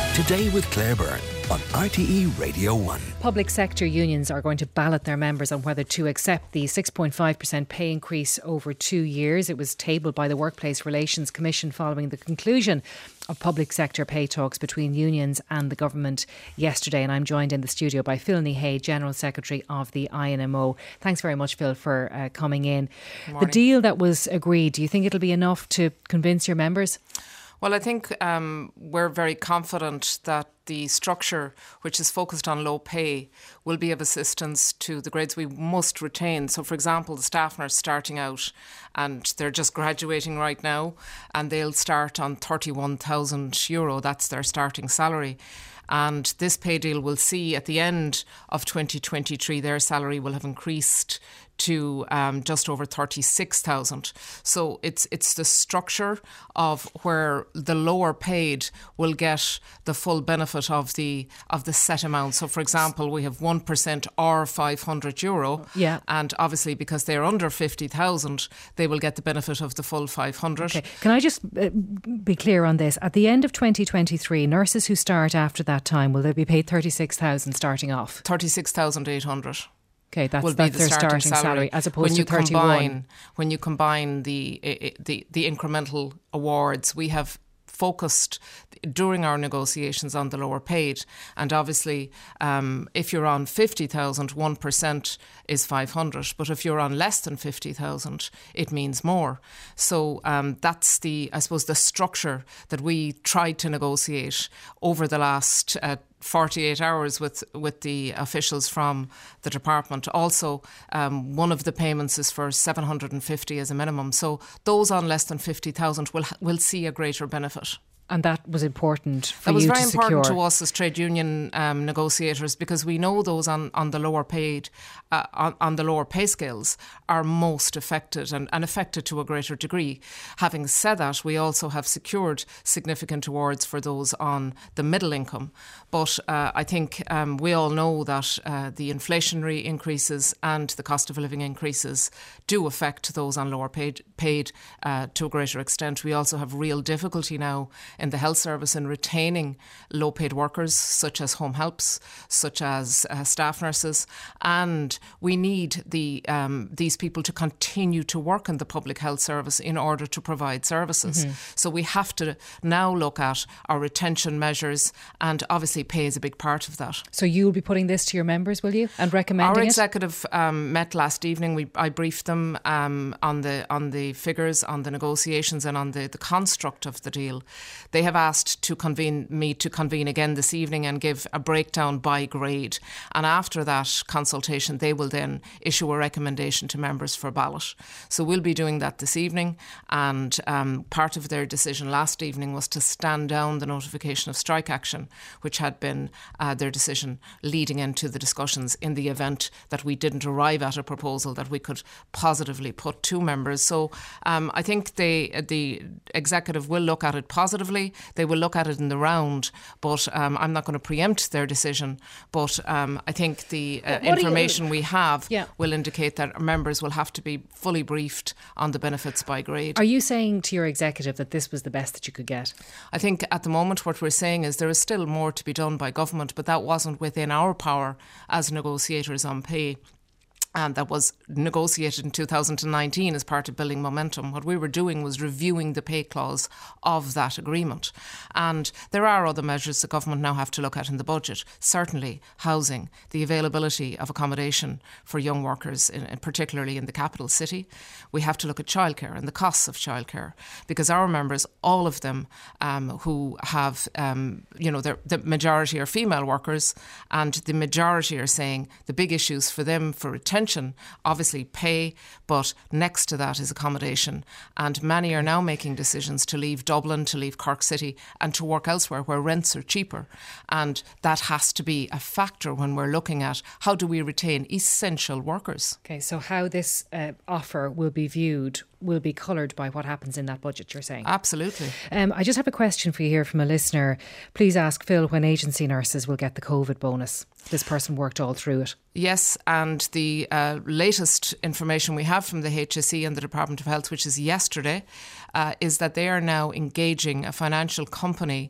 Today with Claire Byrne on RTE Radio 1. Public sector unions are going to ballot their members on whether to accept the 6.5% pay increase over 2 years. It was tabled by the Workplace Relations Commission following the conclusion of public sector pay talks between unions and the government yesterday. And I'm joined in the studio by Phil Nihey, General Secretary of the INMO. Thanks very much, Phil, for coming in. The deal that was agreed, do you think it'll be enough to convince your members? Well, I think we're very confident that the structure, which is focused on low pay, will be of assistance to the grades we must retain. So, for example, the staff nurse starting out, and they're just graduating right now, and they'll start on €31,000. That's their starting salary. And this pay deal will see at the end of 2023, their salary will have increased to just over 36,000. So it's the structure of where the lower paid will get the full benefit of the set amount. So, for example, we have 1% or €500. Yeah. And obviously, because they're under 50,000, they will get the benefit of the full 500. Okay. Can I just be clear on this? At the end of 2023, nurses who start after that time, will they be paid 36,000 starting off? 36,800. Okay, that's their starting salary as opposed to 31. When you combine the incremental awards, we have focused during our negotiations on the lower paid. And obviously, if you're on 50,000, 1% is 500. But if you're on less than 50,000, it means more. So that's the structure that we tried to negotiate over the last 48 hours with the officials from the department. Also, one of the payments is for 750 as a minimum. So those on less than 50,000 will see a greater benefit. And that was important for you to secure. That was very important to us as trade union negotiators, because we know those on the lower paid, on the lower pay scales are most affected and affected to a greater degree. Having said that, we also have secured significant awards for those on the middle income. But I think we all know that the inflationary increases and the cost of living increases do affect those on lower paid to a greater extent. We also have real difficulty now in the health service in retaining low paid workers such as home helps, such as staff nurses, and we need these people to continue to work in the public health service in order to provide services. Mm-hmm. So we have to now look at our retention measures, and obviously pay is a big part of that. So you'll be putting this to your members, will you, and recommending it? Our executive met last evening. I briefed them on the figures, on the negotiations and on the construct of the deal. They have asked me to convene again this evening and give a breakdown by grade. And after that consultation, they will then issue a recommendation to members for ballot. So we'll be doing that this evening. And part of their decision last evening was to stand down the notification of strike action, which had been their decision leading into the discussions in the event that we didn't arrive at a proposal that we could positively put to members. So I think the executive will look at it positively. They will look at it in the round, but I'm not going to preempt their decision. But I think the information we have will indicate that members will have to be fully briefed on the benefits by grade. Are you saying to your executive that this was the best that you could get? I think at the moment what we're saying is there is still more to be done by government, but that wasn't within our power as negotiators on pay. And that was negotiated in 2019 as part of Building Momentum. What we were doing was reviewing the pay clause of that agreement. And there are other measures the government now have to look at in the budget. Certainly housing, the availability of accommodation for young workers, particularly in the capital city. We have to look at childcare and the costs of childcare, because our members, all of them who have, the majority are female workers, and the majority are saying the big issues for them for retention, obviously pay, but next to that is accommodation. And many are now making decisions to leave Dublin, to leave Cork City and to work elsewhere where rents are cheaper. And that has to be a factor when we're looking at how do we retain essential workers. Okay, so how this offer will be viewed will be coloured by what happens in that budget, you're saying? Absolutely. I just have a question for you here from a listener. Please ask Phil when agency nurses will get the COVID bonus. This person worked all through it. Yes, and the latest information we have from the HSE and the Department of Health, which is yesterday, is that they are now engaging a financial company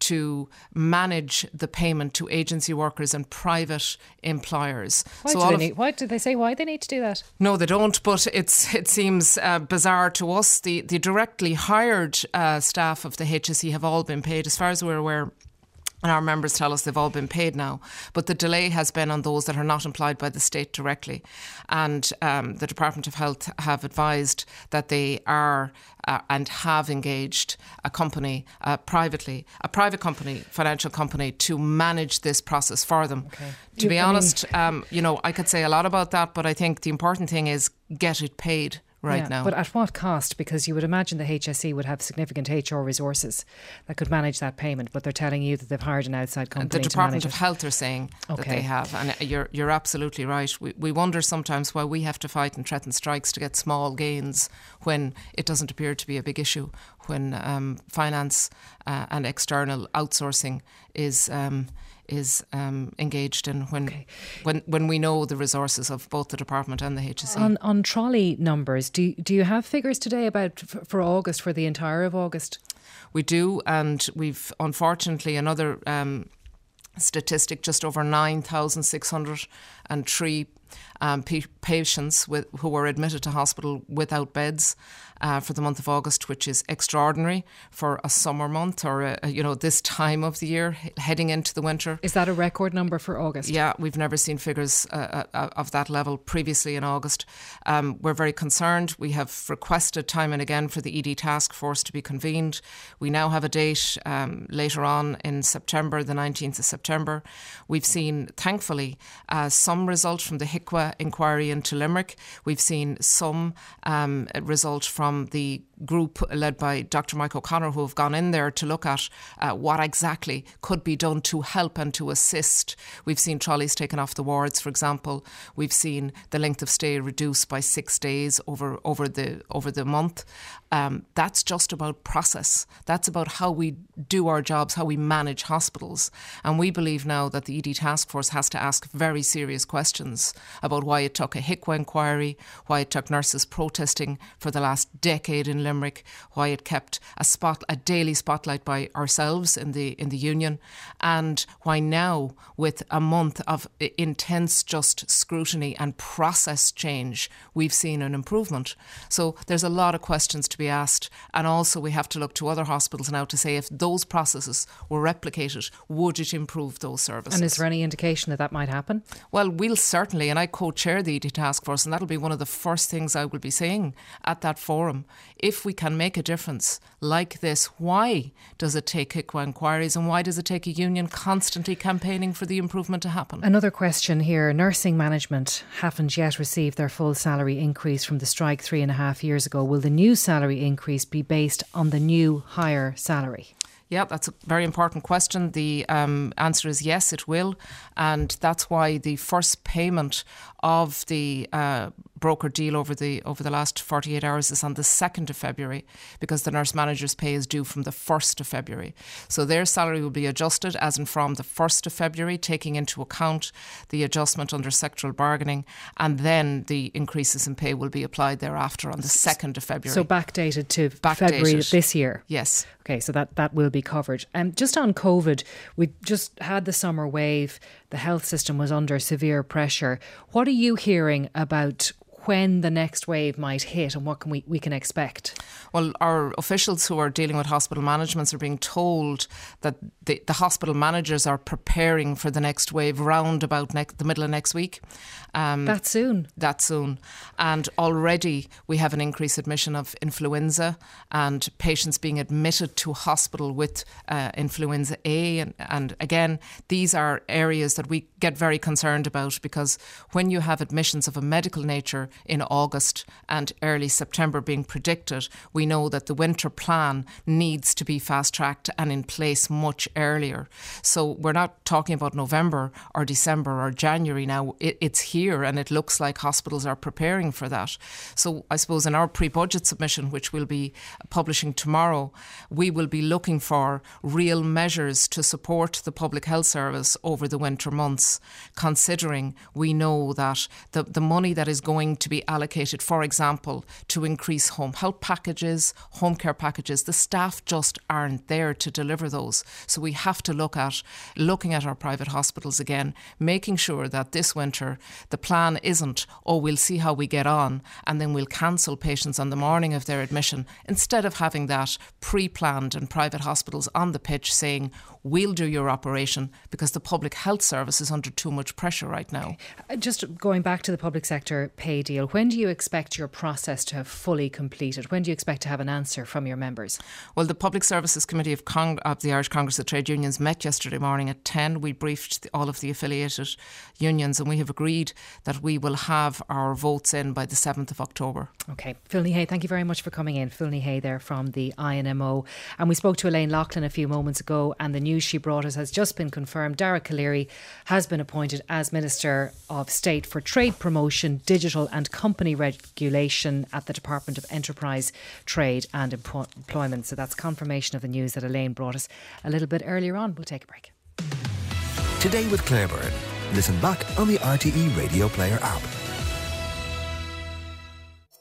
to manage the payment to agency workers and private employers. Why do they say why they need to do that? No, they don't, but it seems bizarre to us. The directly hired staff of the HSE have all been paid, as far as we're aware. And our members tell us they've all been paid now. But the delay has been on those that are not employed by the state directly. And the Department of Health have advised that they are and have engaged a company, a private company, financial company, to manage this process for them. Okay. To be honest, I could say a lot about that, but I think the important thing is get it paid. Now. But at what cost? Because you would imagine the HSE would have significant HR resources that could manage that payment, but they're telling you that they've hired an outside company. The Department of Health are saying that they have, and you're absolutely right. We wonder sometimes why we have to fight and threaten strikes to get small gains when it doesn't appear to be a big issue, when finance and external outsourcing is engaged in, when we know the resources of both the department and the HSE. On trolley numbers, do you have figures today about for August, for the entire of August? We do, and we've unfortunately another statistic, just over 9,603 patients who were admitted to hospital without beds for the month of August, which is extraordinary for a summer month or this time of the year heading into the winter. Is that a record number for August? Yeah, we've never seen figures of that level previously in August. We're very concerned. We have requested time and again for the ED task force to be convened. We now have a date later on in September, the 19th of September. We've seen, thankfully, some result from the HIQA inquiry into Limerick. We've seen some result from the group led by Dr. Mike O'Connor, who have gone in there to look at what exactly could be done to help and to assist. We've seen trolleys taken off the wards, for example. We've seen the length of stay reduced by 6 days over the month. That's just about process. That's about how we do our jobs, how we manage hospitals. And we believe now that the ED task force has to ask very serious questions about why it took a HIQA inquiry, why it took nurses protesting for the last decade in Limerick, why it kept a daily spotlight by ourselves in the union, and why now, with a month of intense just scrutiny and process change, we've seen an improvement. So there's a lot of questions to be asked, and also we have to look to other hospitals now to say if those processes were replicated, would it improve those services? And is there any indication that might happen? Well, we'll certainly, and I co-chair the ED task force, and that'll be one of the first things I will be saying at that forum. If we can make a difference like this, why does it take HIQA inquiries, and why does it take a union constantly campaigning for the improvement to happen? Another question here. Nursing management haven't yet received their full salary increase from the strike 3.5 years ago. Will the new salary increase be based on the new higher salary? Yeah, that's a very important question. The answer is yes, it will. And that's why the first payment of the broker deal over the last 48 hours is on the 2nd of February, because the nurse manager's pay is due from the 1st of February. So their salary will be adjusted as in from the 1st of February, taking into account the adjustment under sectoral bargaining, and then the increases in pay will be applied thereafter on the 2nd of February. So backdated to February of this year? Yes. Okay, so that will be covered. Just on COVID, we just had the summer wave. The health system was under severe pressure. What are you hearing about when the next wave might hit, and what can we can expect? Well, our officials who are dealing with hospital managements are being told that the hospital managers are preparing for the next wave round about the middle of next week. That soon? That soon. And already we have an increased admission of influenza and patients being admitted to hospital with influenza A. And again, these are areas that we get very concerned about, because when you have admissions of a medical nature in August and early September being predicted, we know that the winter plan needs to be fast-tracked and in place much earlier. So we're not talking about November or December or January now. It's here, and it looks like hospitals are preparing for that. So I suppose in our pre-budget submission, which we'll be publishing tomorrow, we will be looking for real measures to support the public health service over the winter months, considering we know that the money that is going going to be allocated, for example, to increase home health packages, home care packages. The staff just aren't there to deliver those. So we have to looking at our private hospitals again, making sure that this winter the plan isn't, oh, we'll see how we get on and then we'll cancel patients on the morning of their admission, instead of having that pre-planned and private hospitals on the pitch saying, we'll do your operation, because the public health service is under too much pressure right now. Okay. Just going back to the public sector pay deal, when do you expect your process to have fully completed? When do you expect to have an answer from your members? Well, the Public Services Committee of the Irish Congress of Trade Unions met yesterday morning at 10. We briefed all of the affiliated unions and we have agreed that we will have our votes in by the 7th of October. OK. Phil Hay, thank you very much for coming in. Phil Hay there from the INMO. And we spoke to Elaine Loughlin a few moments ago, and the news she brought us has just been confirmed. Darragh Calleary has been appointed as Minister of State for Trade Promotion, Digital and Company Regulation at the Department of Enterprise, Trade and Employment. So that's confirmation of the news that Elaine brought us a little bit earlier on. We'll take a break. Today with Claire Byrne. Listen back on the RTE Radio Player app.